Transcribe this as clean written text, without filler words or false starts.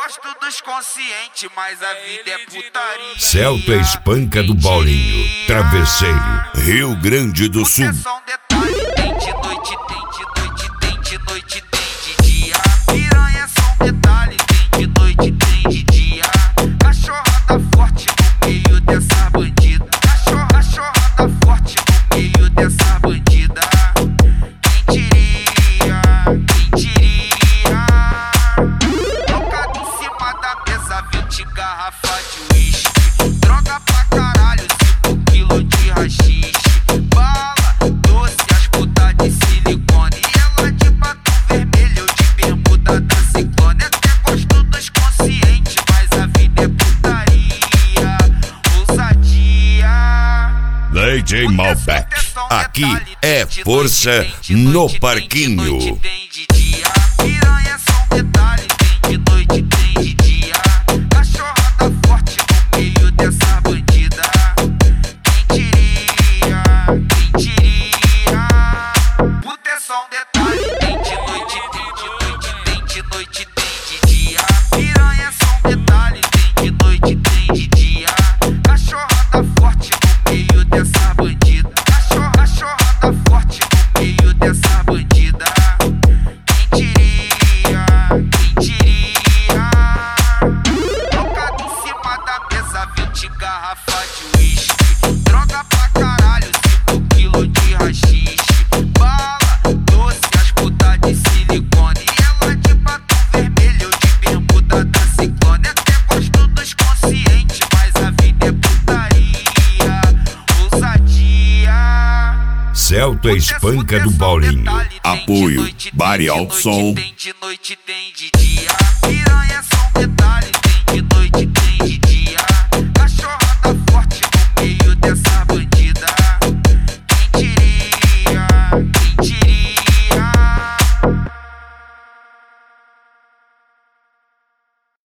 gosto dos conscientes, mas a vida é putaria. Celta Espanca do Bolinho, Travesseiro, Rio Grande do Sul. É só um detalhe, tem de noite, tem de noite, tem de noite, tem de dia. Piranha é só um detalhe, tem de noite, tem de dia. Cachorrada forte no meio dessa bandida. Cachorrada forte no meio dessa bandida. Quem diria, quem diria? Trocado em cima da mesa, 20 garrafas de uísque. Droga pra caralho, 5 quilos de rachixe. Bala, doce, as putas de silicone. E ela de batom vermelho, eu de bermuda da ciclone. Até gosto dos conscientes, mas a vida é putaria. Ousadia. DJ Malbec, aqui é força no parquinho. Tem de dia, piranha é só um detalhe. Tem de noite, tem de dia. Cachorrada forte no meio dessa bandida. Quem diria, quem diria? Puta é só um detalhe. Tem de noite, tem de noite, tem de noite, tem de dia. Piranha é só um detalhe. Tem de noite, tem de dia. Cachorrada forte no meio dessa bandida. Cachorrada forte no meio dessa bandida. Quem diria, quem diria? Trocado em cima da mesa, 20 garrafas de uísque. Droga pra caralho, 5 quilos de rachixe. Bala, doce, as putas de silicone. E ela de batom vermelho, eu de bermuda da ciclone. Até gosto dos conscientes, mas a vida é putaria. Ousadia. Celta Espanca do Bolinho. Apoio, Bari Alto Som. Tem de noite, tem de dia. Piranha é só